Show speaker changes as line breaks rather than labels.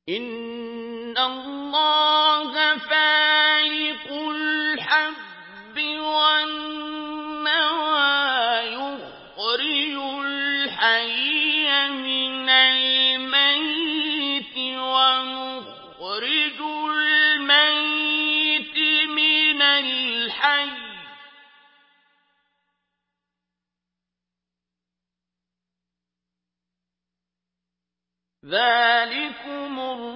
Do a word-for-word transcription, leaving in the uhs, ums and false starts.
إِنَّ اللَّهَ فَالِقُ الْحَبِّ وَالنَّوَىٰ يُخْرِجُ الْحَيَّ مِنَ الْمَيِّتِ وَمُخْرِجُ الْمَيِّتِ مِنَ الْحَيِّ ۚ ذَٰلِكُمُ